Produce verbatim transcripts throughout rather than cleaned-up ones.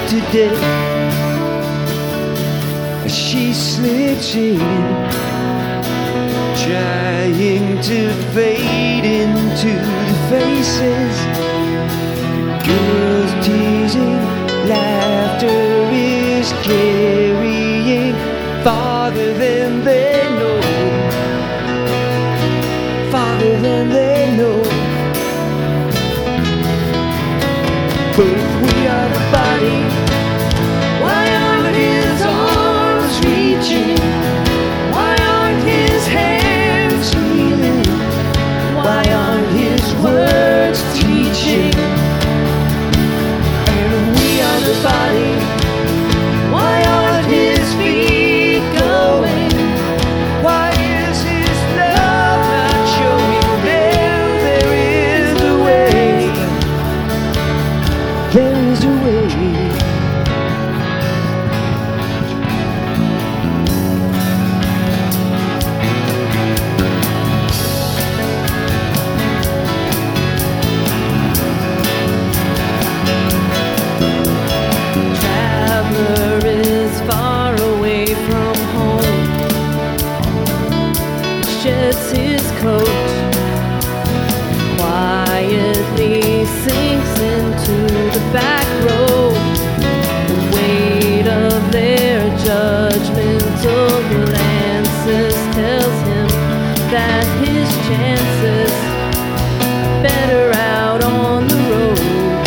today. She slips in, trying to fade into the faces. Girls teasing, laughter is carrying farther than they know, farther than they know. But if we are the body, why aren't his arms reaching? Why aren't his hands healing? Why aren't his words teaching? And if we are the body, why aren't his feet going? Why is his love not showing them there is a way? There is a way. Traveler is far away from home, sheds his coat, quietly sinks into the back row. The weight of their judgmental glances tells him that his chances better out on the road.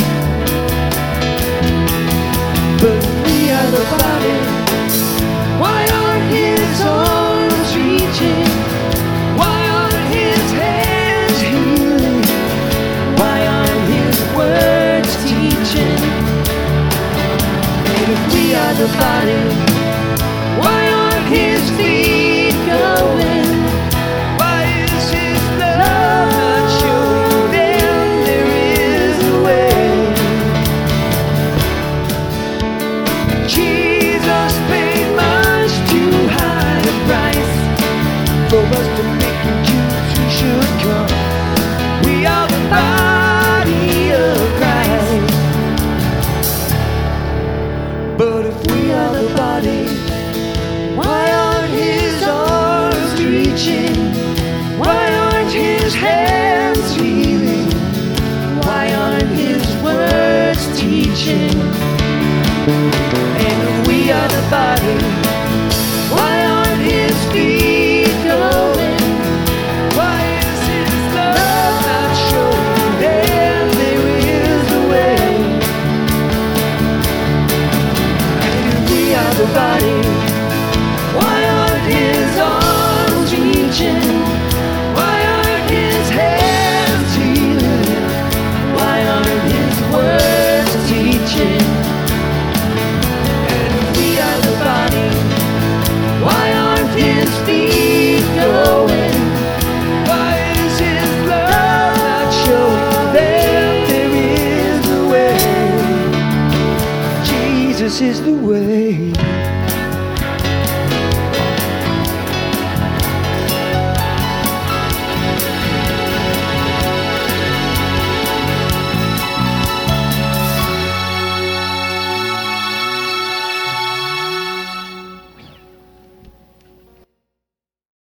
But we are the body, why aren't his arms reaching? Why aren't his hands healing? Why aren't his words teaching? And if we are the body, why aren't his feet going? Why is his love not showing them there is a way? Jesus paid much too high a price for us to make the Jews who should come. We are the body of Christ. But if we are the body, why aren't his arms reaching? Why aren't his hands healing? Why aren't his words teaching? And if we are the body, why aren't his feet going? Why is his love not showing them there is a way? And if we are the body, why aren't his arms reaching? Why aren't his hands healing? Why aren't his words teaching? Why aren't his feet going? Why is his love not showing them there is a way? Jesus is the way.